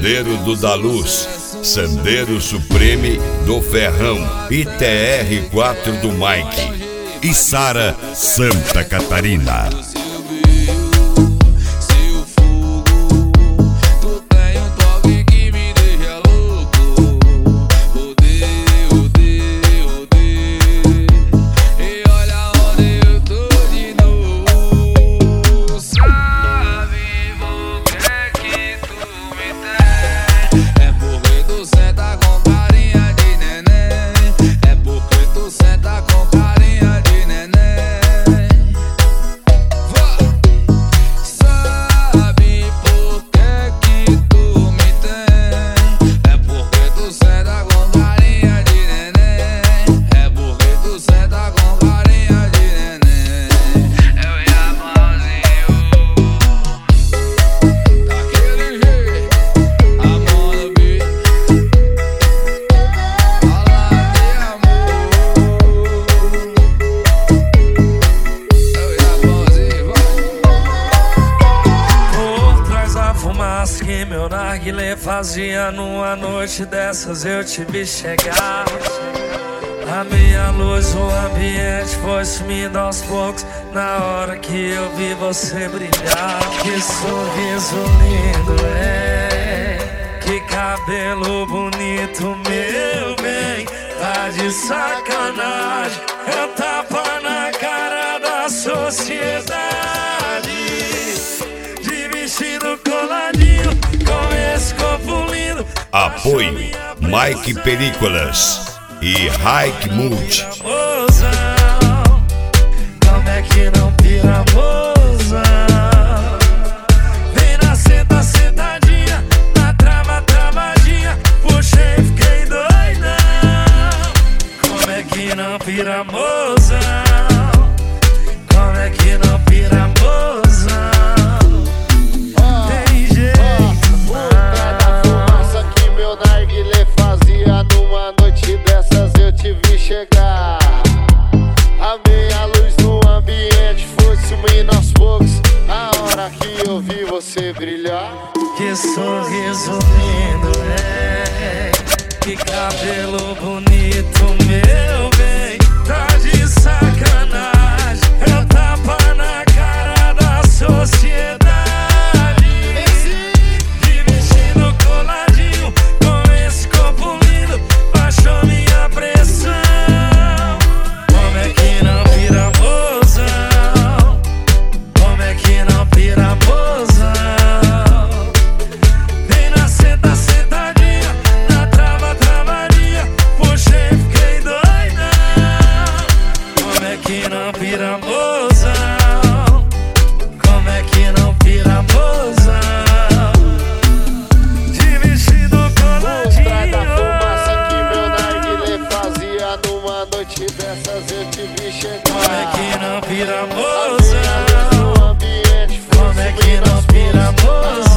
Sandeiro do da Luz, Sandeiro Supreme do Ferrão e TR4 do Mike. E Sara, Santa Catarina. Que meu narguilé fazia numa noite dessas eu te vi chegar. A minha luz, o ambiente foi sumindo aos poucos na hora que eu vi você brilhar. Que sorriso lindo, que cabelo bonito, meu bem. Tá de sacanagem, é tapa na cara da sociedade. De vestido coladinho, com esse corpo lindo. Apoio Mike Películas e Hike Multi. Como é que não pira, moça? Vem na senta, sentadinha, na trava, travadinha. Puxei, fiquei doida. Como é que não pira, moça? Como é que não pira, moça? Tem jeito, da fumaça que meu narguilé fazia numa noite dessas eu te vi chegar. A meia luz no ambiente foi sumindo aos poucos a hora que eu vi você brilhar. Que sorriso lindo, que cabelo bonito, meu bem. Tá de sacanagem, é tapa na cara da sociedade. De vestido coladinho, com esse corpo lindo, baixou minha pressão. Como é que não vira, mozão? Como é que não vira, mozão? Vem na senta, sentadinha, na trava, travadinha. Puxei, fiquei doida. Como é que não vira, mozão? Como é que não vira, mozão? De vestido Mostrar da coladinho. fumaça que meu narguilé fazia numa noite dessas eu te vi chegar. Como é que não vira, A meia mozão? luz no ambiente foi Como é que sumindo não aos vira, poucos mozão?